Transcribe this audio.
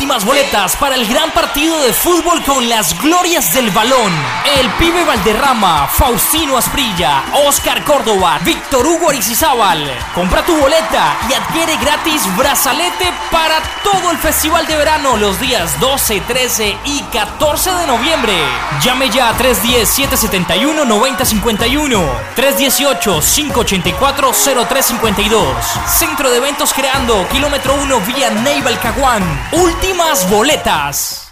últimas boletas para el gran partido de fútbol con las glorias del balón. El Pibe Valderrama, Faustino Asprilla, Oscar Córdoba, Víctor Hugo Aristizábal. Compra tu boleta y adquiere gratis brazalete para todo el festival de verano los días 12, 13 y 14 de noviembre. Llame ya a 310-771-9051, 318-584-0352. Centro de Eventos Creando, kilómetro 1 vía Neiva El Caguán. Últimas boletas.